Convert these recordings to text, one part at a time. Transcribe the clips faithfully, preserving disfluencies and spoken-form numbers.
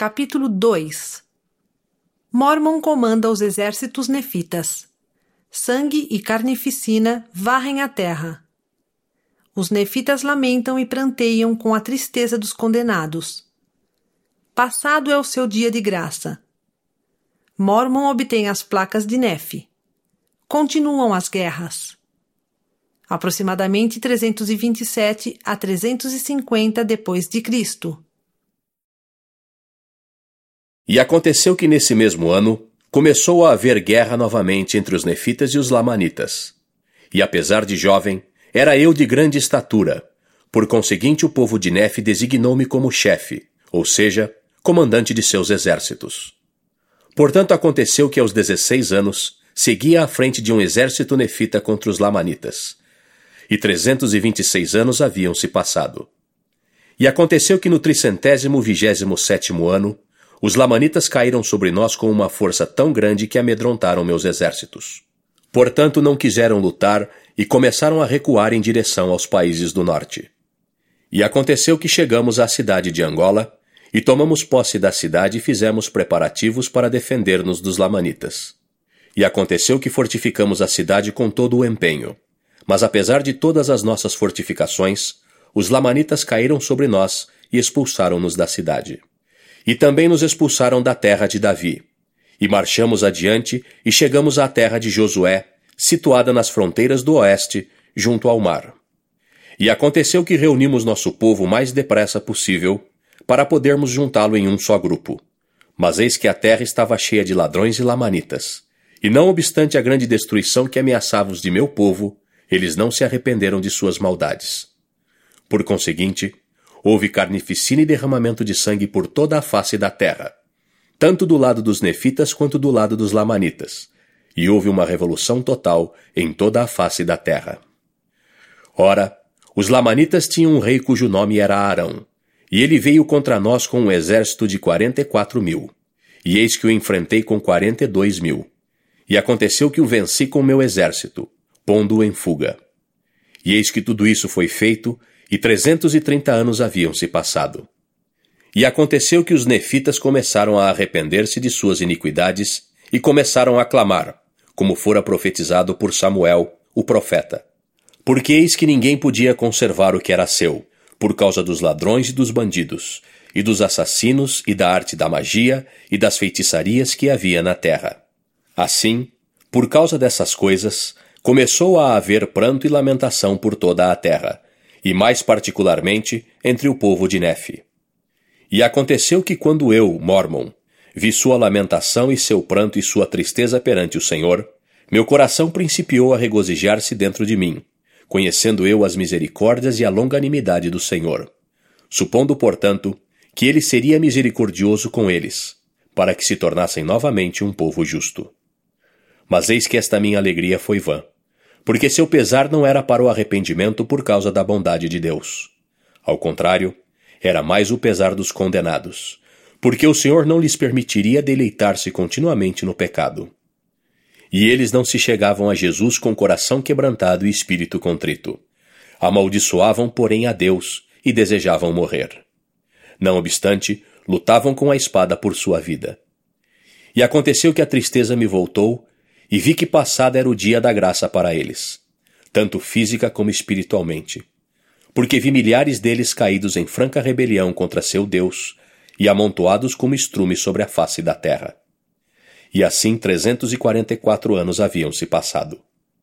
Capítulo dois. Mormon comanda os exércitos nefitas. Sangue e carnificina varrem a terra. Os nefitas lamentam e pranteiam com a tristeza dos condenados. Passado é o seu dia de graça. Mormon obtém as placas de Nefe. Continuam as guerras. Aproximadamente trezentos e vinte e sete a trezentos e cinquenta depois de Cristo. E aconteceu que nesse mesmo ano começou a haver guerra novamente entre os nefitas e os lamanitas. E apesar de jovem, era eu de grande estatura. Por conseguinte, o povo de Nefe designou-me como chefe, ou seja, comandante de seus exércitos. Portanto, aconteceu que aos dezesseis anos seguia à frente de um exército nefita contra os lamanitas. E trezentos e vinte e seis anos haviam se passado. E aconteceu que no tricentésimo vigésimo sétimo ano, os lamanitas caíram sobre nós com uma força tão grande que amedrontaram meus exércitos. Portanto, não quiseram lutar e começaram a recuar em direção aos países do norte. E aconteceu que chegamos à cidade de Angola e tomamos posse da cidade e fizemos preparativos para defender-nos dos lamanitas. E aconteceu que fortificamos a cidade com todo o empenho. Mas apesar de todas as nossas fortificações, os lamanitas caíram sobre nós e expulsaram-nos da cidade. E também nos expulsaram da terra de Davi. E marchamos adiante e chegamos à terra de Josué, situada nas fronteiras do oeste, junto ao mar. E aconteceu que reunimos nosso povo o mais depressa possível, para podermos juntá-lo em um só grupo. Mas eis que a terra estava cheia de ladrões e lamanitas. E não obstante a grande destruição que ameaçava os de meu povo, eles não se arrependeram de suas maldades. Por conseguinte, houve carnificina e derramamento de sangue por toda a face da terra, tanto do lado dos nefitas quanto do lado dos lamanitas, e houve uma revolução total em toda a face da terra. Ora, os lamanitas tinham um rei cujo nome era Arão, e ele veio contra nós com um exército de quarenta e quatro mil, e eis que o enfrentei com quarenta e dois mil, e aconteceu que o venci com meu exército, pondo-o em fuga. E eis que tudo isso foi feito, e trezentos e trinta anos haviam se passado. E aconteceu que os nefitas começaram a arrepender-se de suas iniquidades e começaram a clamar, como fora profetizado por Samuel, o profeta. Porque eis que ninguém podia conservar o que era seu, por causa dos ladrões e dos bandidos, e dos assassinos e da arte da magia e das feitiçarias que havia na terra. Assim, por causa dessas coisas, começou a haver pranto e lamentação por toda a terra, e mais particularmente entre o povo de Nefe. E aconteceu que quando eu, Mormon, vi sua lamentação e seu pranto e sua tristeza perante o Senhor, meu coração principiou a regozijar-se dentro de mim, conhecendo eu as misericórdias e a longanimidade do Senhor, supondo, portanto, que ele seria misericordioso com eles, para que se tornassem novamente um povo justo. Mas eis que esta minha alegria foi vã, porque seu pesar não era para o arrependimento por causa da bondade de Deus. Ao contrário, era mais o pesar dos condenados, porque o Senhor não lhes permitiria deleitar-se continuamente no pecado. E eles não se chegavam a Jesus com coração quebrantado e espírito contrito. Amaldiçoavam, porém, a Deus e desejavam morrer. Não obstante, lutavam com a espada por sua vida. E aconteceu que a tristeza me voltou, e vi que passado era o dia da graça para eles, tanto física como espiritualmente, porque vi milhares deles caídos em franca rebelião contra seu Deus e amontoados como estrume sobre a face da terra. E assim trezentos e quarenta e quatro anos haviam se passado.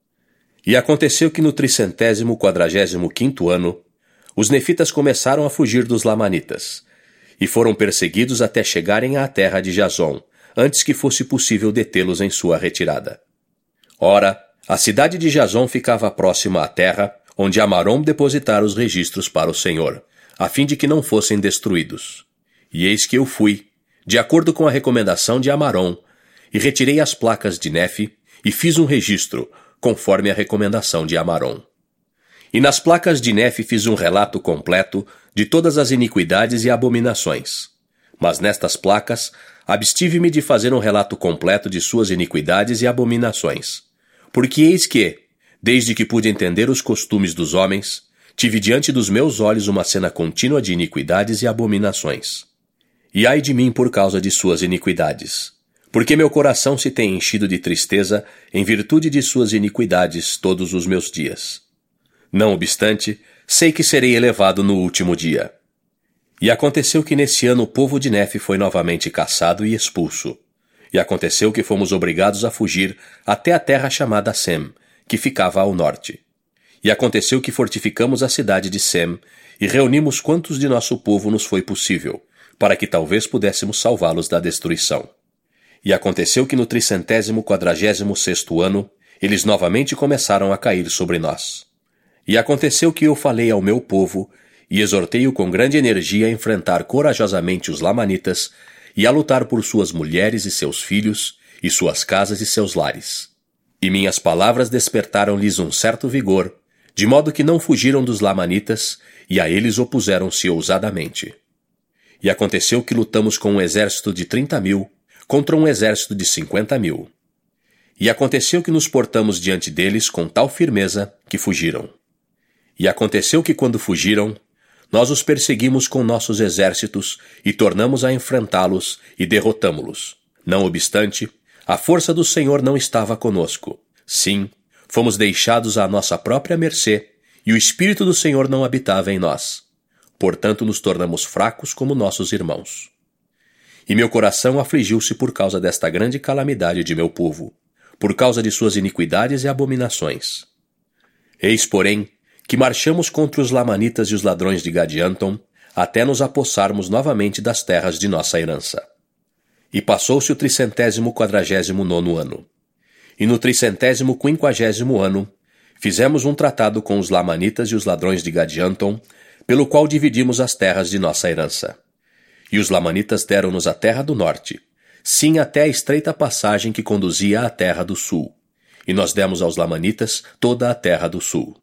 E aconteceu que no tricentésimo quadragésimo quinto ano, os nefitas começaram a fugir dos lamanitas, e foram perseguidos até chegarem à terra de Jazon, antes que fosse possível detê-los em sua retirada. Ora, a cidade de Jazon ficava próxima à terra, onde Amarom depositara os registros para o Senhor, a fim de que não fossem destruídos. E eis que eu fui, de acordo com a recomendação de Amarom, e retirei as placas de Nefe, e fiz um registro, conforme a recomendação de Amarom. E nas placas de Nefe fiz um relato completo de todas as iniquidades e abominações. Mas nestas placas, abstive-me de fazer um relato completo de suas iniquidades e abominações. Porque eis que, desde que pude entender os costumes dos homens, tive diante dos meus olhos uma cena contínua de iniquidades e abominações. E ai de mim por causa de suas iniquidades, porque meu coração se tem enchido de tristeza em virtude de suas iniquidades todos os meus dias. Não obstante, sei que serei elevado no último dia. E aconteceu que nesse ano o povo de Nefe foi novamente caçado e expulso. E aconteceu que fomos obrigados a fugir até a terra chamada Sem, que ficava ao norte. E aconteceu que fortificamos a cidade de Sem e reunimos quantos de nosso povo nos foi possível, para que talvez pudéssemos salvá-los da destruição. E aconteceu que no tricentésimo quadragésimo sexto ano, eles novamente começaram a cair sobre nós. E aconteceu que eu falei ao meu povo, e exortei-o com grande energia a enfrentar corajosamente os lamanitas, e a lutar por suas mulheres e seus filhos, e suas casas e seus lares. E minhas palavras despertaram-lhes um certo vigor, de modo que não fugiram dos lamanitas, e a eles opuseram-se ousadamente. E aconteceu que lutamos com um exército de trinta mil, contra um exército de cinquenta mil. E aconteceu que nos portamos diante deles com tal firmeza que fugiram. E aconteceu que quando fugiram, nós os perseguimos com nossos exércitos e tornamos a enfrentá-los e derrotamo-los. Não obstante, a força do Senhor não estava conosco. Sim, fomos deixados à nossa própria mercê, e o Espírito do Senhor não habitava em nós. Portanto, nos tornamos fracos como nossos irmãos. E meu coração afligiu-se por causa desta grande calamidade de meu povo, por causa de suas iniquidades e abominações. Eis, porém, que marchamos contra os lamanitas e os ladrões de Gade-Antom, até nos apossarmos novamente das terras de nossa herança. E passou-se o tricentésimo quadragésimo nono ano. E no tricentésimo quinquagésimo ano, fizemos um tratado com os lamanitas e os ladrões de Gade-Antom, pelo qual dividimos as terras de nossa herança. E os lamanitas deram-nos a terra do norte, sim até a estreita passagem que conduzia à terra do sul. E nós demos aos lamanitas toda a terra do sul.